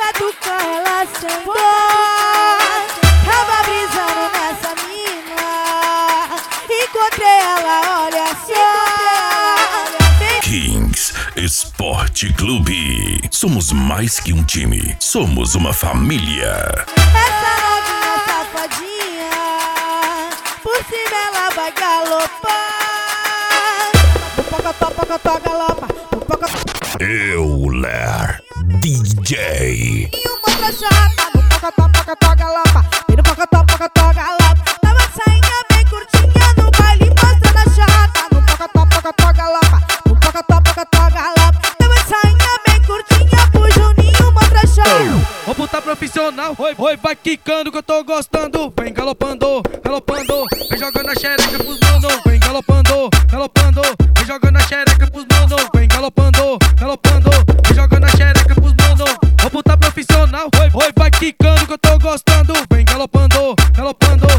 catucar ela sem dó. Tava brisando nessa mina, encontrei ela, olha só. Kings Esporte Clube. Somos mais que um time, somos uma família. Essa novinha safadinha, por cima ela vai galopar. Pocotó, galopa. Euler DJ. E uma outra chata, no pocotó, galopa. E no pocotó, galopa. Tava sainha bem curtinha no baile, mostrando a chata. No pocotó, galopa. No pocotó, galopa. Tava sainha bem curtinha pro Juninho, uma outra chata. Vou botar profissional, oi, vai quicando que eu tô gostando. Vem galopando, vem jogando a xereca pros mano. Vem galopando, vem jogando a xereca pros mano. Vem galopando, vem jogando a xereca pros mano. Vou botar profissional, oi, vai quicando que eu tô gostando. Vem galopando,